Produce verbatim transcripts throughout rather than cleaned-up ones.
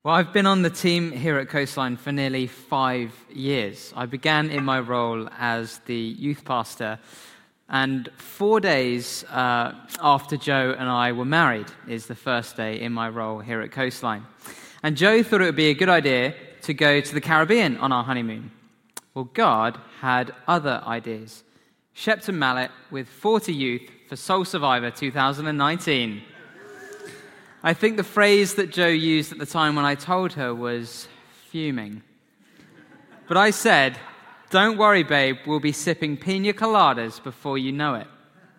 Well, I've been on the team here at Coastline for nearly five years. I began in my role as the youth pastor, and four days uh, after Joe and I were married is the first day in my role here at Coastline. And Joe thought it would be a good idea to go to the Caribbean on our honeymoon. Well, God had other ideas. Shepton Mallet with forty youth for Soul Survivor two thousand nineteen. I think the phrase that Joe used at the time when I told her was fuming. But I said, "Don't worry, babe, we'll be sipping pina coladas before you know it."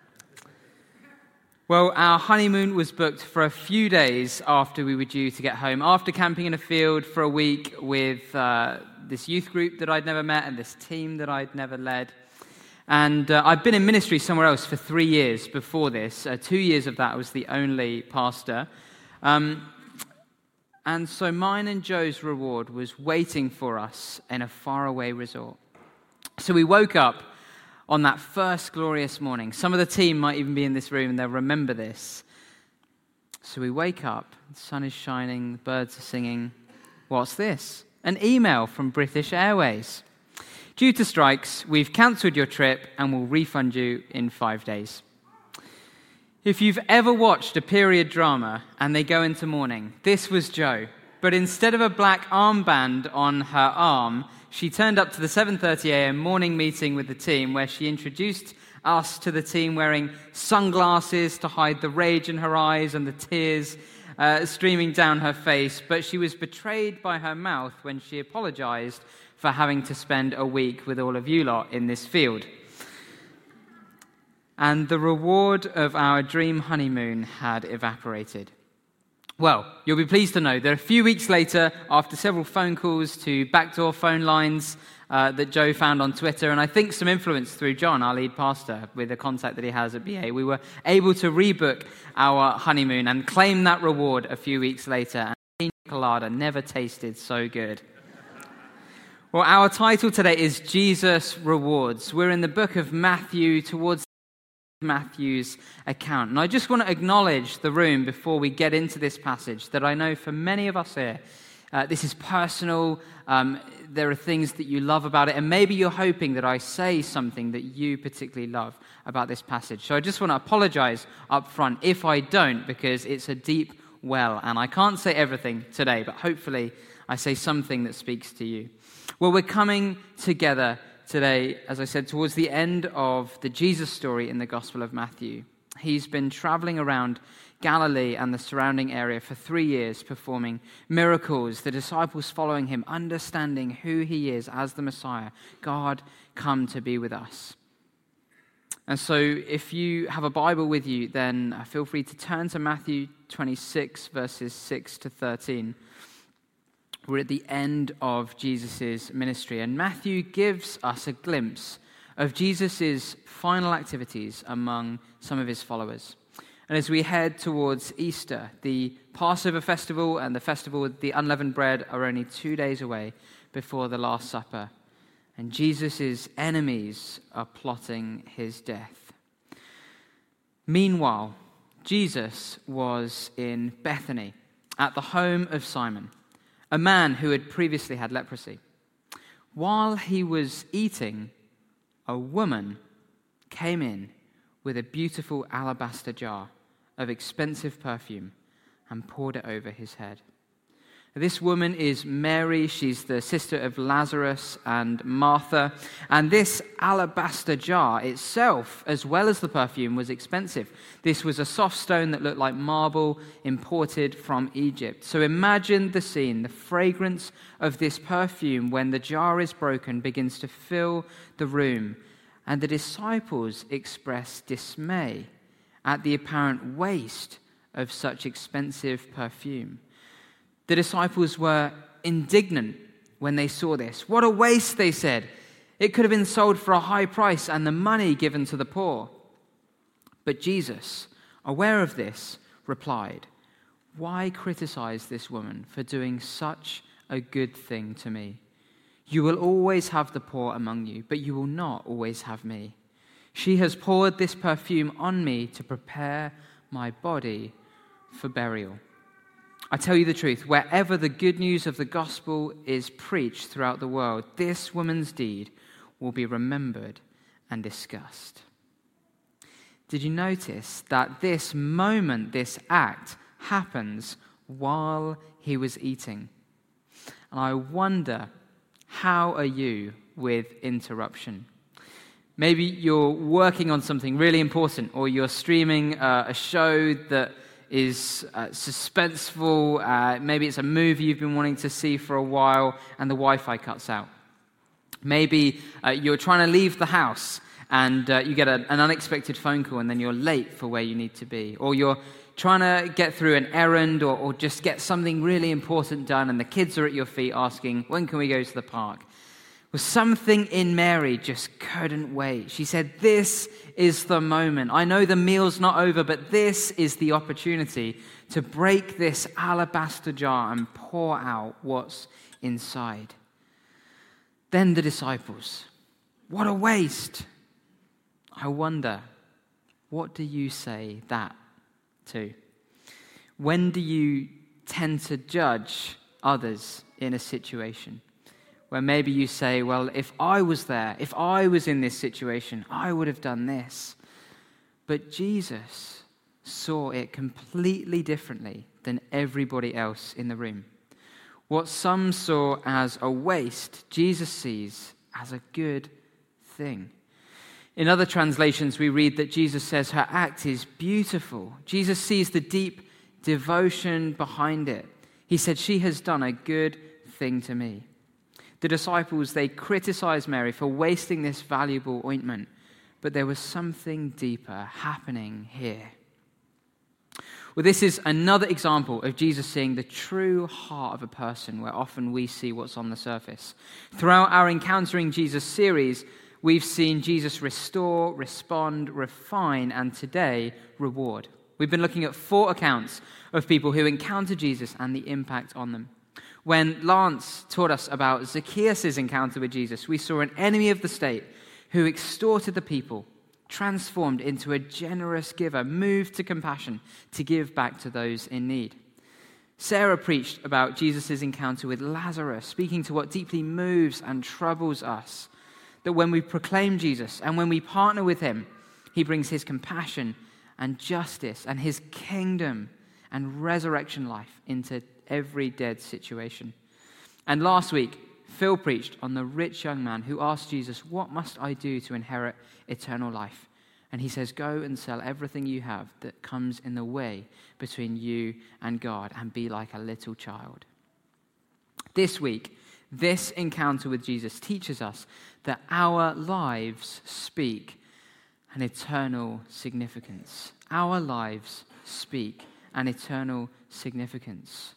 Well, our honeymoon was booked for a few days after we were due to get home, after camping in a field for a week with uh, this youth group that I'd never met and this team that I'd never led. And uh, I'd been in ministry somewhere else for three years before this. Uh, two years of that I was the only pastor. Um, and so mine and Joe's reward was waiting for us in a faraway resort. So we woke up on that first glorious morning. Some of the team might even be in this room and they'll remember this. So we wake up, the sun is shining, the birds are singing. What's this? An email from British Airways. Due to strikes, we've cancelled your trip and will refund you in five days. If you've ever watched a period drama and they go into mourning, this was Joe. But instead of a black armband on her arm, she turned up to the seven thirty a.m. morning meeting with the team where she introduced us to the team wearing sunglasses to hide the rage in her eyes and the tears uh, streaming down her face. But she was betrayed by her mouth when she apologized for having to spend a week with all of you lot in this field. And the reward of our dream honeymoon had evaporated. Well, you'll be pleased to know that a few weeks later, after several phone calls to backdoor phone lines uh, that Joe found on Twitter, and I think some influence through John, our lead pastor, with a contact that he has at B A, we were able to rebook our honeymoon and claim that reward a few weeks later. And pina colada never tasted so good. Well, our title today is Jesus Rewards. We're in the book of Matthew, towards Matthew's account. And I just want to acknowledge the room before we get into this passage that I know for many of us here, uh, this is personal. Um, there are things that you love about it, and maybe you're hoping that I say something that you particularly love about this passage. So I just want to apologize up front if I don't, because it's a deep well, and I can't say everything today, but hopefully I say something that speaks to you. Well, we're coming together today, as I said, towards the end of the Jesus story in the Gospel of Matthew. He's been traveling around Galilee and the surrounding area for three years, performing miracles, the disciples following him, understanding who he is as the Messiah, God come to be with us. And so if you have a Bible with you, then feel free to turn to Matthew twenty-six, verses six to thirteen. We're at the end of Jesus' ministry, and Matthew gives us a glimpse of Jesus' final activities among some of his followers. And as we head towards Easter, the Passover festival and the festival with the unleavened bread are only two days away before the Last Supper, and Jesus' enemies are plotting his death. Meanwhile, Jesus was in Bethany at the home of Simon, a man who had previously had leprosy. While he was eating, a woman came in with a beautiful alabaster jar of expensive perfume and poured it over his head. This woman is Mary. She's the sister of Lazarus and Martha. And this alabaster jar itself, as well as the perfume, was expensive. This was a soft stone that looked like marble imported from Egypt. So imagine the scene. The fragrance of this perfume, when the jar is broken, begins to fill the room. And the disciples express dismay at the apparent waste of such expensive perfume. The disciples were indignant when they saw this. What a waste, they said. It could have been sold for a high price and the money given to the poor. But Jesus, aware of this, replied, "Why criticize this woman for doing such a good thing to me? You will always have the poor among you, but you will not always have me. She has poured this perfume on me to prepare my body for burial. I tell you the truth, wherever the good news of the gospel is preached throughout the world, this woman's deed will be remembered and discussed. Did you notice that this moment, this act, happens while he was eating? And I wonder, how are you with interruption? Maybe you're working on something really important, or you're streaming uh, a show that is uh, suspenseful. Uh, maybe it's a movie you've been wanting to see for a while, and the Wi-Fi cuts out. Maybe uh, you're trying to leave the house, and uh, you get a, an unexpected phone call, and then you're late for where you need to be. Or you're trying to get through an errand, or, or just get something really important done, and the kids are at your feet asking, when can we go to the park? Well, something in Mary just couldn't wait. She said, this is the moment. I know the meal's not over, but this is the opportunity to break this alabaster jar and pour out what's inside. Then the disciples, what a waste. I wonder, what do you say that to? When do you tend to judge others in a situation? Where maybe you say, well, if I was there, if I was in this situation, I would have done this. But Jesus saw it completely differently than everybody else in the room. What some saw as a waste, Jesus sees as a good thing. In other translations, we read that Jesus says her act is beautiful. Jesus sees the deep devotion behind it. He said, she has done a good thing to me. The disciples, they criticized Mary for wasting this valuable ointment, but there was something deeper happening here. Well, this is another example of Jesus seeing the true heart of a person, where often we see what's on the surface. Throughout our Encountering Jesus series, we've seen Jesus restore, respond, refine, and today, reward. We've been looking at four accounts of people who encounter Jesus and the impact on them. When Lance taught us about Zacchaeus' encounter with Jesus, we saw an enemy of the state who extorted the people, transformed into a generous giver, moved to compassion to give back to those in need. Sarah preached about Jesus' encounter with Lazarus, speaking to what deeply moves and troubles us, that when we proclaim Jesus and when we partner with him, he brings his compassion and justice and his kingdom and resurrection life into every dead situation. And last week, Phil preached on the rich young man who asked Jesus, what must I do to inherit eternal life? And he says, go and sell everything you have that comes in the way between you and God and be like a little child. This week, this encounter with Jesus teaches us that our lives speak an eternal significance. Our lives speak an eternal significance.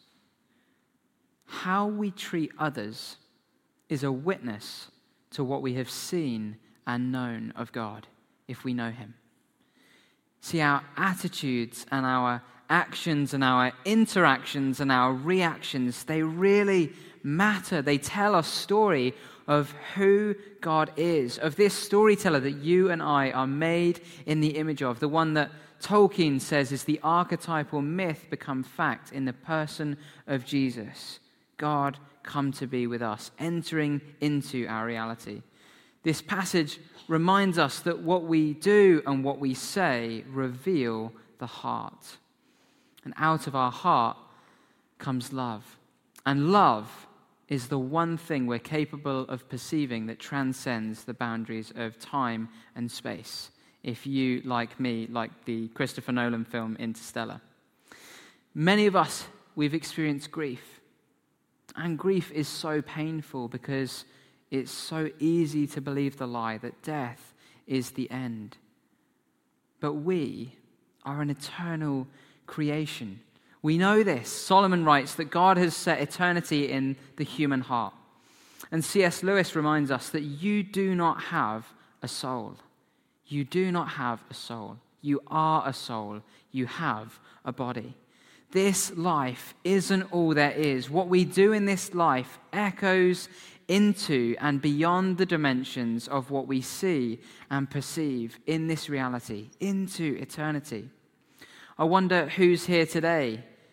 How we treat others is a witness to what we have seen and known of God, if we know him. See, our attitudes and our actions and our interactions and our reactions, they really matter. They tell a story of who God is, of this storyteller that you and I are made in the image of, the one that Tolkien says is the archetypal myth become fact in the person of Jesus. God come to be with us, entering into our reality. This passage reminds us that what we do and what we say reveal the heart. And out of our heart comes love. And love is the one thing we're capable of perceiving that transcends the boundaries of time and space. If you, like me, like the Christopher Nolan film Interstellar. Many of us, we've experienced grief. And grief is so painful because it's so easy to believe the lie that death is the end. But we are an eternal creation. We know this. Solomon writes that God has set eternity in the human heart. And C S Lewis reminds us that you do not have a soul. You do not have a soul. You are a soul. You have a body. This life isn't all there is. What we do in this life echoes into and beyond the dimensions of what we see and perceive in this reality, into eternity. I wonder who's here today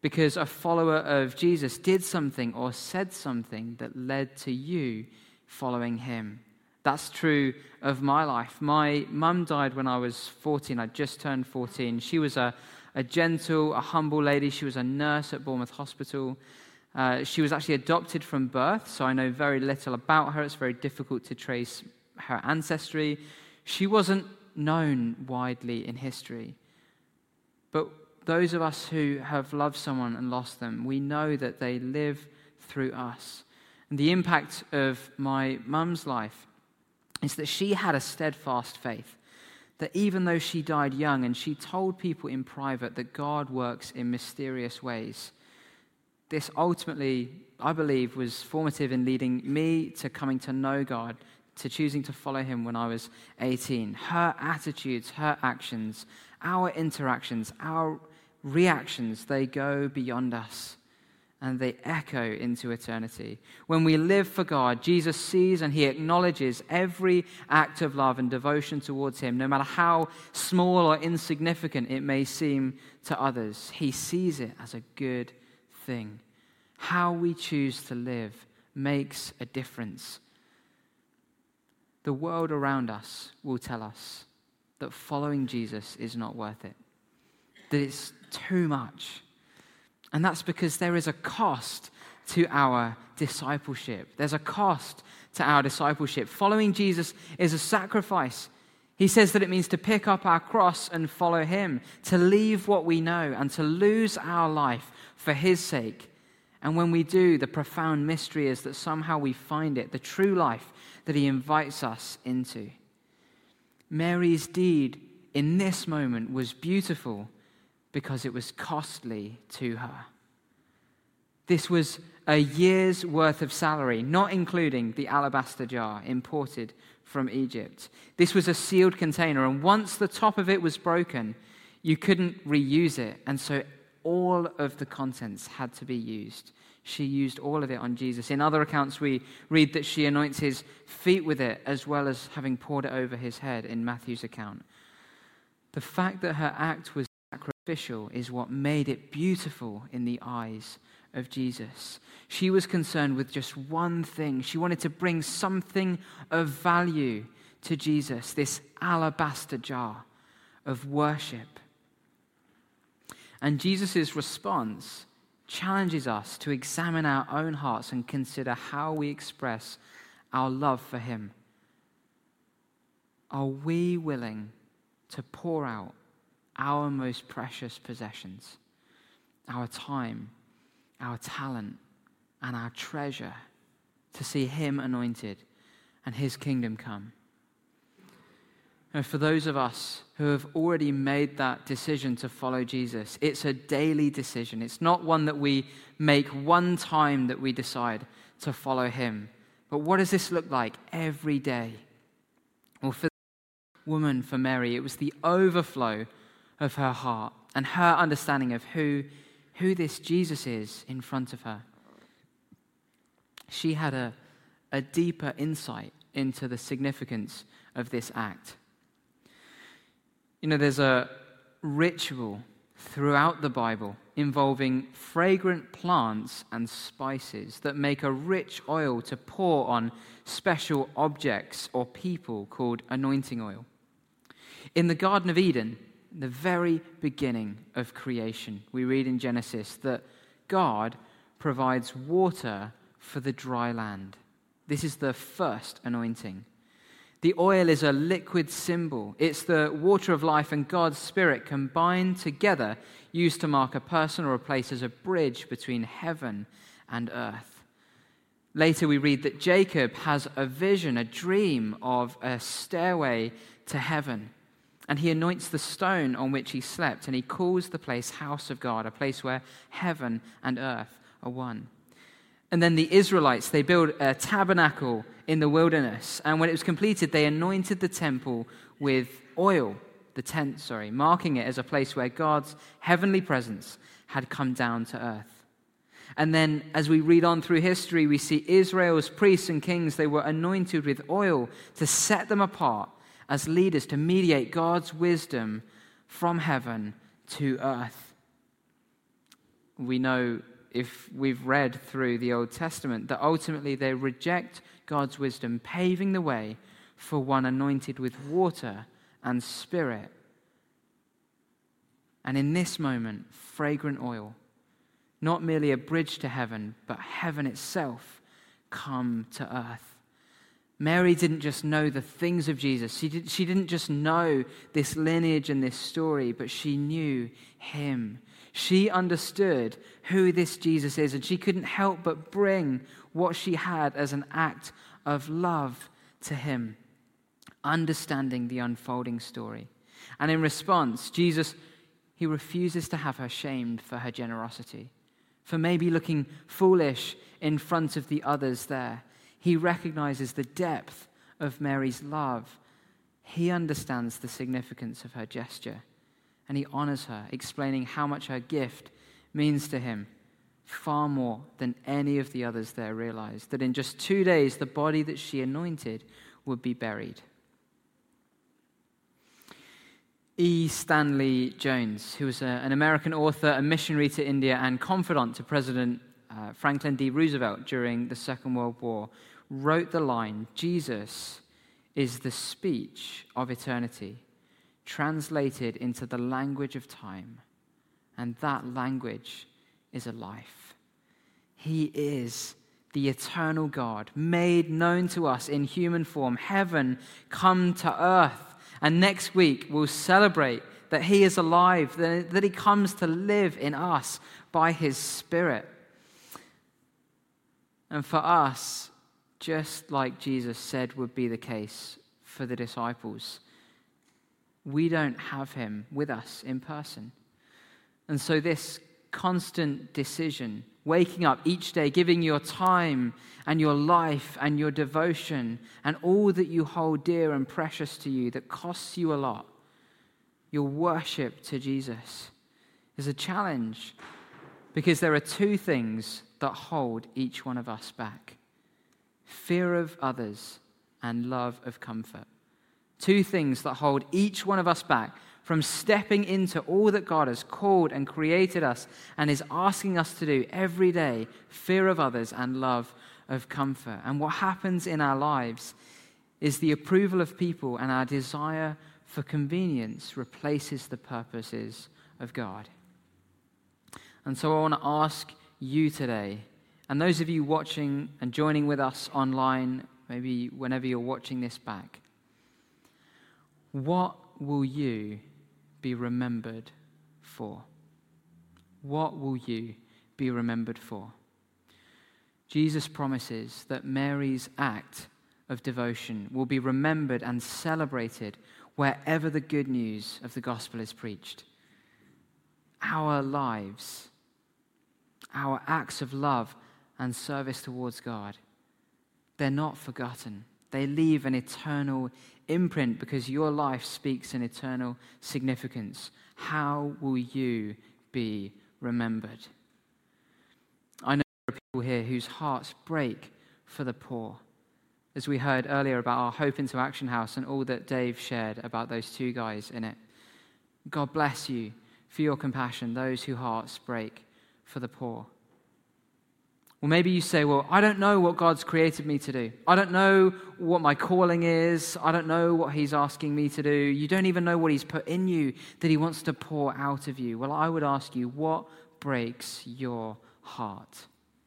because a follower of Jesus did something or said something that led to you following him. That's true of my life. My mum died when I was fourteen. I just turned fourteen. She was a, a gentle, a humble lady. She was a nurse at Bournemouth Hospital. Uh, she was actually adopted from birth, so I know very little about her. It's very difficult to trace her ancestry. She wasn't known widely in history. But those of us who have loved someone and lost them, we know that they live through us. And the impact of my mum's life is that she had a steadfast faith, that even though she died young and she told people in private that God works in mysterious ways, this ultimately, I believe, was formative in leading me to coming to know God, to choosing to follow him when I was eighteen. Her attitudes, her actions, our interactions, our reactions, they go beyond us and they echo into eternity. When we live for God, Jesus sees and he acknowledges every act of love and devotion towards him, no matter how small or insignificant it may seem to others. He sees it as a good thing. How we choose to live makes a difference. The world around us will tell us that following Jesus is not worth it, that it's too much. And that's because there is a cost to our discipleship. There's a cost to our discipleship. Following Jesus is a sacrifice. He says that it means to pick up our cross and follow him, to leave what we know and to lose our life for his sake. And when we do, the profound mystery is that somehow we find it, the true life that he invites us into. Mary's deed in this moment was beautiful because it was costly to her. This was a year's worth of salary, not including the alabaster jar imported from Egypt. This was a sealed container, and once the top of it was broken, you couldn't reuse it, and so all of the contents had to be used. She used all of it on Jesus. In other accounts, we read that she anoints his feet with it, as well as having poured it over his head in Matthew's account. The fact that her act was sacrificial is what made it beautiful in the eyes of Jesus. She was concerned with just one thing. She wanted to bring something of value to Jesus, this alabaster jar of worship. And Jesus' response challenges us to examine our own hearts and consider how we express our love for him. Are we willing to pour out our most precious possessions, our time, our talent, and our treasure to see him anointed and his kingdom come? And for those of us who have already made that decision to follow Jesus, it's a daily decision. It's not one that we make one time that we decide to follow him. But what does this look like every day? Well, for the woman, for Mary, it was the overflow of her heart and her understanding of who, who this Jesus is in front of her. She had a, a deeper insight into the significance of this act. You know, there's a ritual throughout the Bible involving fragrant plants and spices that make a rich oil to pour on special objects or people called anointing oil. In the Garden of Eden, the very beginning of creation, we read in Genesis that God provides water for the dry land. This is the first anointing. The oil is a liquid symbol. It's the water of life and God's Spirit combined together, used to mark a person or a place as a bridge between heaven and earth. Later we read that Jacob has a vision, a dream of a stairway to heaven. And he anoints the stone on which he slept, and he calls the place House of God, a place where heaven and earth are one. And then the Israelites, they built a tabernacle in the wilderness. And when it was completed, they anointed the temple with oil, the tent, sorry, marking it as a place where God's heavenly presence had come down to earth. And then as we read on through history, we see Israel's priests and kings, they were anointed with oil to set them apart as leaders, to mediate God's wisdom from heaven to earth. we know, if we've read through the Old Testament, that ultimately they reject God's wisdom, paving the way for one anointed with water and Spirit. And in this moment, fragrant oil, not merely a bridge to heaven, but heaven itself, come to earth. Mary didn't just know the things of Jesus. She, did, she didn't just know this lineage and this story, but she knew him. She understood who this Jesus is, and she couldn't help but bring what she had as an act of love to him, understanding the unfolding story. And in response, Jesus, he refuses to have her shamed for her generosity, for maybe looking foolish in front of the others there. He recognizes the depth of Mary's love. He understands the significance of her gesture, and he honors her, explaining how much her gift means to him, far more than any of the others there realized, that in just two days the body that she anointed would be buried. E. Stanley Jones, who was a, an American author, a missionary to India, and confidant to President uh, Franklin D. Roosevelt during the Second World War, wrote the line, "Jesus is the speech of eternity, translated into the language of time, and that language is a life." He is the eternal God, made known to us in human form, heaven come to earth. And next week we'll celebrate that he is alive, that he comes to live in us by his Spirit. And for us, just like Jesus said would be the case for the disciples, we don't have him with us in person. And so this constant decision, waking up each day, giving your time and your life and your devotion and all that you hold dear and precious to you that costs you a lot, your worship to Jesus, is a challenge, because there are two things that hold each one of us back: fear of others and love of comfort. Two things that hold each one of us back from stepping into all that God has called and created us and is asking us to do every day: fear of others and love of comfort. And what happens in our lives is the approval of people and our desire for convenience replaces the purposes of God. And so I want to ask you today, and those of you watching and joining with us online, maybe whenever you're watching this back, what will you be remembered for? What will you be remembered for? Jesus promises that Mary's act of devotion will be remembered and celebrated wherever the good news of the gospel is preached. Our lives, our acts of love and service towards God, they're not forgotten. They leave an eternal imprint because your life speaks an eternal significance. How will you be remembered? I know there are people here whose hearts break for the poor, as we heard earlier about our Hope into Action House and all that Dave shared about those two guys in it. God bless you for your compassion, those whose hearts break for the poor. Or maybe you say, well, I don't know what God's created me to do. I don't know what my calling is. I don't know what he's asking me to do. You don't even know what he's put in you that he wants to pour out of you. Well, I would ask you, what breaks your heart?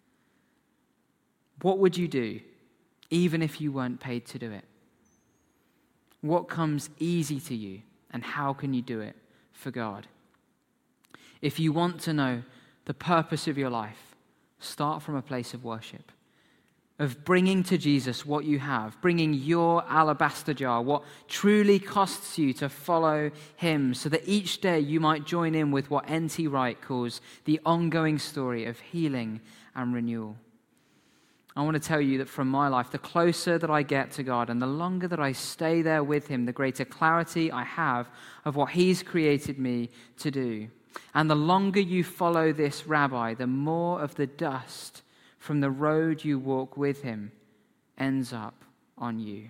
What would you do even if you weren't paid to do it? What comes easy to you, and how can you do it for God? If you want to know the purpose of your life, start from a place of worship, of bringing to Jesus what you have, bringing your alabaster jar, what truly costs you to follow him, so that each day you might join in with what N T Wright calls the ongoing story of healing and renewal. I want to tell you that from my life, the closer that I get to God and the longer that I stay there with him, the greater clarity I have of what he's created me to do. And the longer you follow this rabbi, the more of the dust from the road you walk with him ends up on you.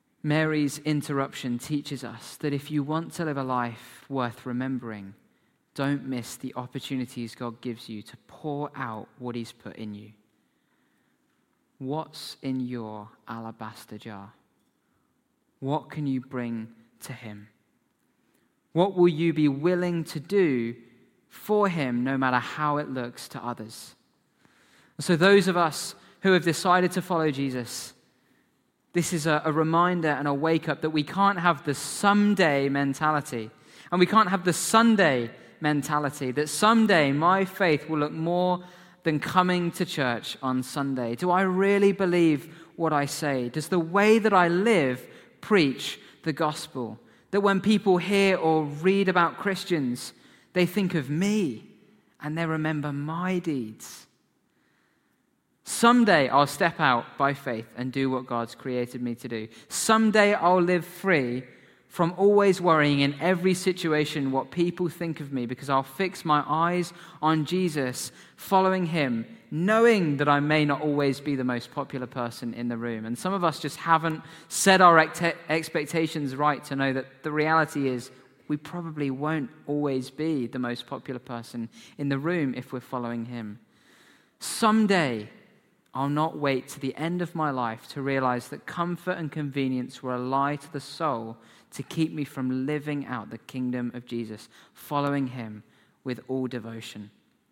Mary's interruption teaches us that if you want to live a life worth remembering, don't miss the opportunities God gives you to pour out what he's put in you. What's in your alabaster jar? What can you bring to him? What will you be willing to do for him, no matter how it looks to others? So those of us who have decided to follow Jesus, this is a, a reminder and a wake-up that we can't have the someday mentality, and we can't have the Sunday mentality, that someday my faith will look more than coming to church on Sunday. Do I really believe what I say? Does the way that I live preach the gospel? That when people hear or read about Christians, they think of me and they remember my deeds. Someday I'll step out by faith and do what God's created me to do. Someday I'll live free from always worrying in every situation what people think of me, because I'll fix my eyes on Jesus, following him, knowing that I may not always be the most popular person in the room. And some of us just haven't set our ex- expectations right to know that the reality is we probably won't always be the most popular person in the room if we're following him. Someday, I'll not wait to the end of my life to realize that comfort and convenience were a lie to the soul to keep me from living out the kingdom of Jesus, following him with all devotion.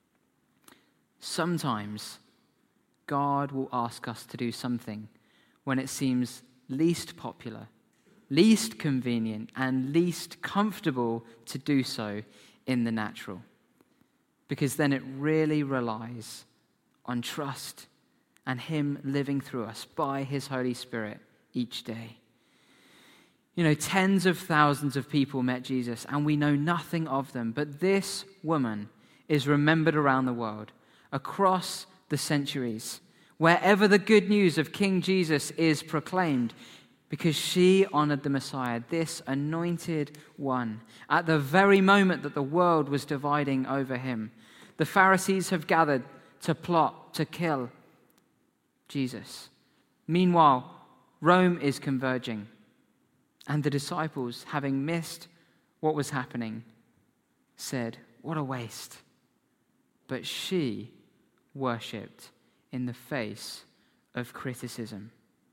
Sometimes God will ask us to do something when it seems least popular, least convenient, and least comfortable to do so in the natural, because then it really relies on trust and him living through us by his Holy Spirit each day. You know, tens of thousands of people met Jesus, and we know nothing of them. But this woman is remembered around the world, across the centuries, wherever the good news of King Jesus is proclaimed, because she honored the Messiah, this anointed one, at the very moment that the world was dividing over him. The Pharisees have gathered to plot, to kill Jesus. Meanwhile, Rome is converging. And the disciples, having missed what was happening, said, "What a waste." But she worshipped in the face of criticism.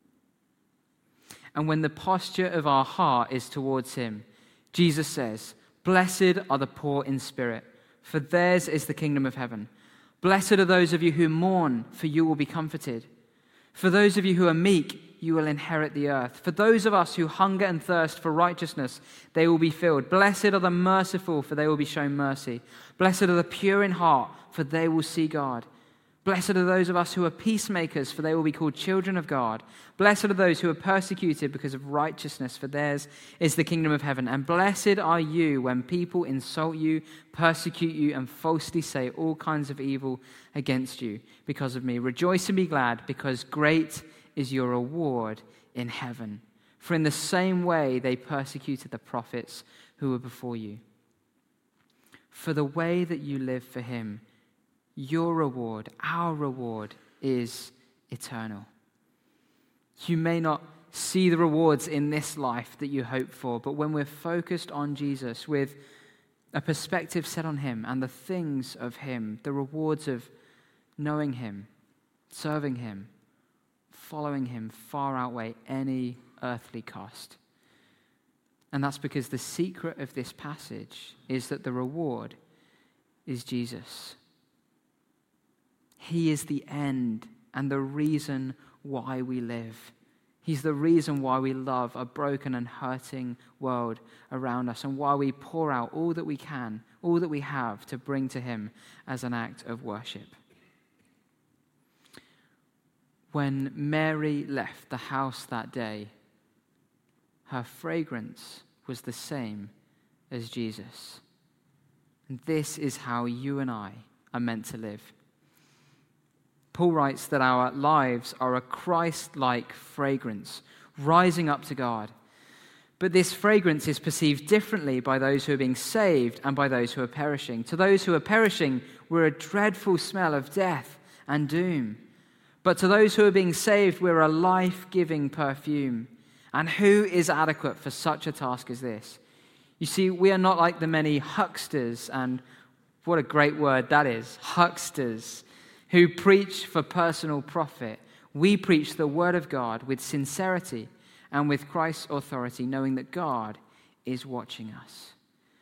And when the posture of our heart is towards him, Jesus says, "Blessed are the poor in spirit, for theirs is the kingdom of heaven. Blessed are those of you who mourn, for you will be comforted. For those of you who are meek, you will inherit the earth. For those of us who hunger and thirst for righteousness, they will be filled. Blessed are the merciful, for they will be shown mercy. Blessed are the pure in heart, for they will see God. Blessed are those of us who are peacemakers, for they will be called children of God. Blessed are those who are persecuted because of righteousness, for theirs is the kingdom of heaven. And blessed are you when people insult you, persecute you, and falsely say all kinds of evil against you because of me. Rejoice and be glad, because great is your reward in heaven. For in the same way they persecuted the prophets who were before you. For the way that you live for him, your reward, our reward, is eternal. You may not see the rewards in this life that you hope for, but when we're focused on Jesus, with a perspective set on him and the things of him, the rewards of knowing him, serving him, following him far outweigh any earthly cost. And that's because the secret of this passage is that the reward is Jesus. He is the end and the reason why we live. He's the reason why we love a broken and hurting world around us, and why we pour out all that we can, all that we have, to bring to him as an act of worship. When Mary left the house that day, her fragrance was the same as Jesus. And this is how you and I are meant to live. Paul writes that our lives are a Christ-like fragrance, rising up to God. But this fragrance is perceived differently by those who are being saved and by those who are perishing. To those who are perishing, we're a dreadful smell of death and doom. But to those who are being saved, we're a life-giving perfume. And who is adequate for such a task as this? You see, we are not like the many hucksters and What a great word that is. Hucksters who preach for personal profit. We preach the word of God with sincerity and with Christ's authority, knowing that God is watching us.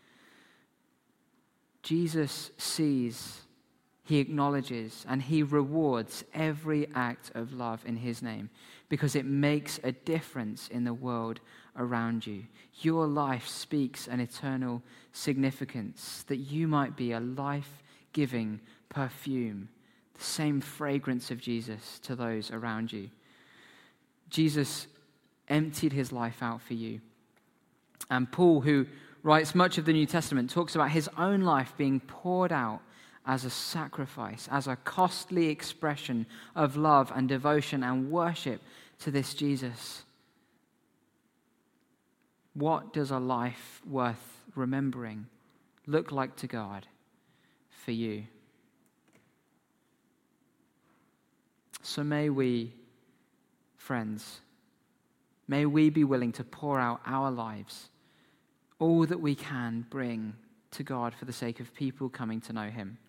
Jesus sees, he acknowledges, and he rewards every act of love in his name because it makes a difference in the world around you. Your life speaks an eternal significance that you might be a life-giving perfume, the same fragrance of Jesus to those around you. Jesus emptied his life out for you. And Paul, who writes much of the New Testament, talks about his own life being poured out as a sacrifice, as a costly expression of love and devotion and worship to this Jesus. What does a life worth remembering look like to God for you? So may we, friends, may we be willing to pour out our lives, all that we can bring to God for the sake of people coming to know him.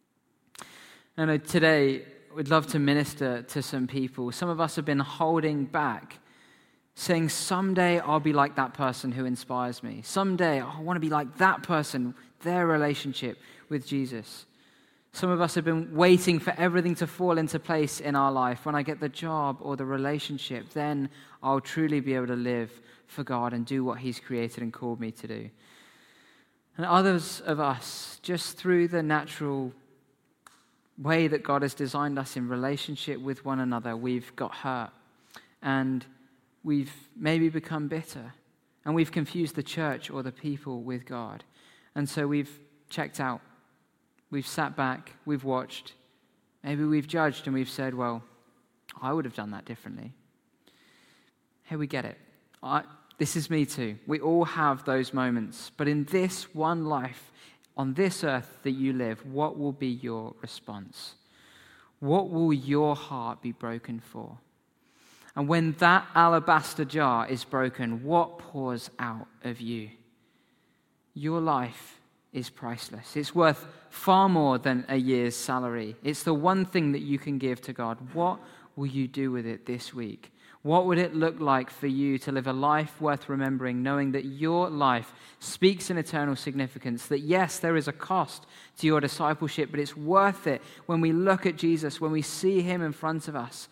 And today, we'd love to minister to some people. Some of us have been holding back, saying, someday I'll be like that person who inspires me. Someday I want to be like that person, their relationship with Jesus. Some of us have been waiting for everything to fall into place in our life. When I get the job or the relationship, then I'll truly be able to live for God and do what he's created and called me to do. And others of us, just through the natural way that God has designed us in relationship with one another, we've got hurt and we've maybe become bitter and we've confused the church or the people with God. And so we've checked out. We've sat back, we've watched, maybe we've judged and we've said, well, I would have done that differently. Hey, we get it. I, this is me too. We all have those moments. But in this one life, on this earth that you live, what will be your response? What will your heart be broken for? And when that alabaster jar is broken, what pours out of you? Your life is priceless. It's worth far more than a year's salary. It's the one thing that you can give to God. What will you do with it this week? What would it look like for you to live a life worth remembering, knowing that your life speaks an eternal significance, that yes, there is a cost to your discipleship, but it's worth it when we look at Jesus, when we see him in front of us,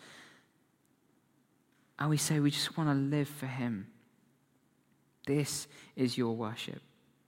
and we say we just want to live for him. This is your worship.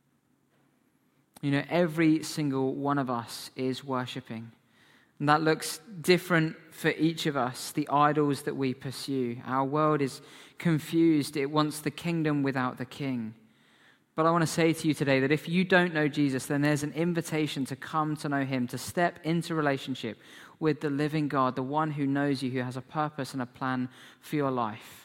You know, every single one of us is worshiping. And that looks different for each of us, the idols that we pursue. Our world is confused. It wants the kingdom without the king. But I want to say to you today that if you don't know Jesus, then there's an invitation to come to know him, to step into relationship with the living God, the one who knows you, who has a purpose and a plan for your life.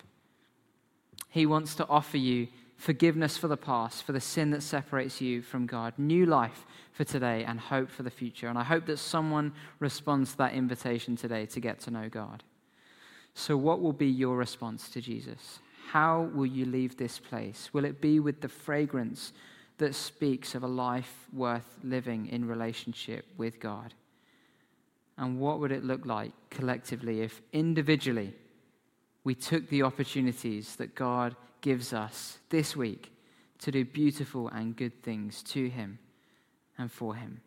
He wants to offer you forgiveness for the past, for the sin that separates you from God, new life for today, and hope for the future. And I hope that someone responds to that invitation today to get to know God. So what will be your response to Jesus? How will you leave this place? Will it be with the fragrance that speaks of a life worth living in relationship with God? And what would it look like collectively if individually we took the opportunities that God gives us this week to do beautiful and good things to him and for him?